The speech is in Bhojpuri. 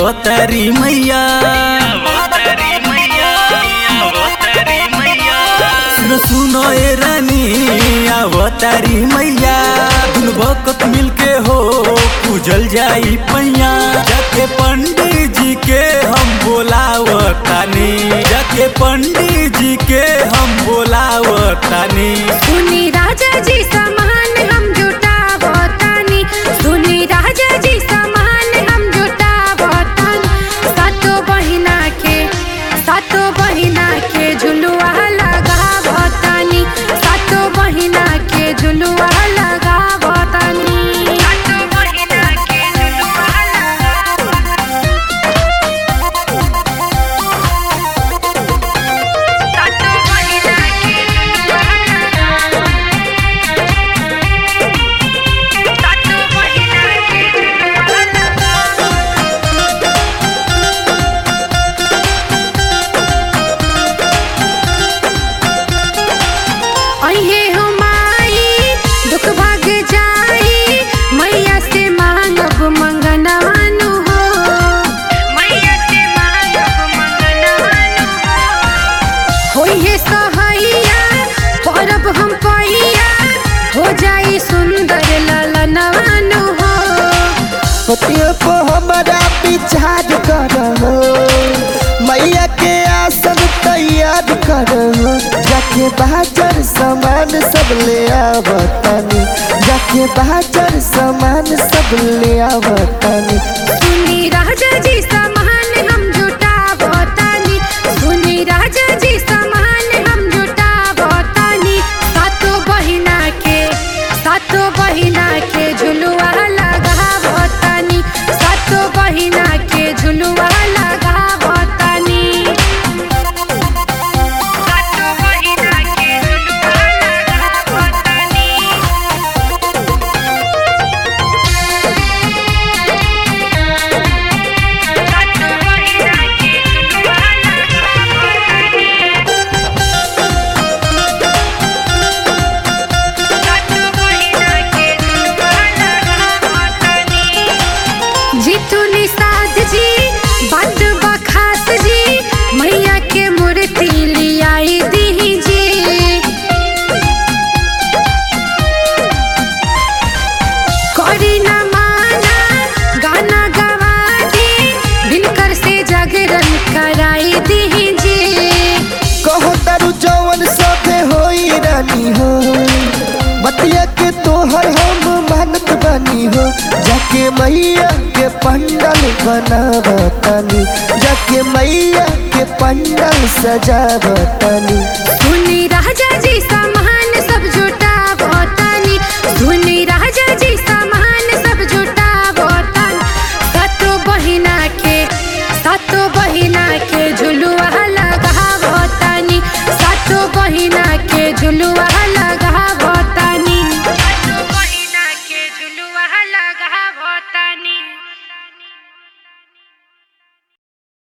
अवतारी मैया सुनो ए रानी अवतारी मैया दुनु भक्त मिलके हो पूजल जाई पैया जाके पंडित जी के हम बोलावतानी जाके पंडित जी के हम बोलावतानी सुनी राजा जी समान हम जुटावतानी सुनी राजा जी समान हम जुटावतानी सातो बहिना के झुलुआ लगावतानी सातो बहिना के झुलुआ लगावतानी सातो बहिना के झुलुआ सातो बहिना के सातो बहिना के अहे हो माई दुख भाग जाई मैया से मांगब मंगनवानु हो मैया से मांगब मंगनवानु हो होइहे सहैया परब हम पैया हो जाई सुंदर ललनवानु हो पतियों को हमारा विचार करो मैया के आसन तैयार करो जाके बाजार सामान सब ले आवतानी जाके बाजार सामान सब ले आवतानी सुनी राजा जी समान हम जुटावतानी सुनी राजा जी समान हम जुटावतानी सातो बहिना के झुलुआ लगावतानी सातो बहिना के झुलुआ लगावतानी सातो बहिना के झुलुआ लगावतानी सातो बहिना के झुलुआ लगावतानी सातो बहिना के झुलुआ लगावतानी जीतू निषाद जी बात बखास जी मैया के मूर्ति लियाई दीजिए करी न माना गाना गवा दी दिनकर से जागरण कराई दीजिए कहो तारू जवन सबे होई रानी हो बतिया के तोहर हम मानत बनी हो जाके मैया के पंडल बनावतानी जाके मैया के पंडल सजावतानी सुनी राजा जी समान सब जुटावतानी सुनी राजा जी समान सब जुटावतानी सातो बहिना के झुलुआ लगावतानी सातो बहिना के झुलुआ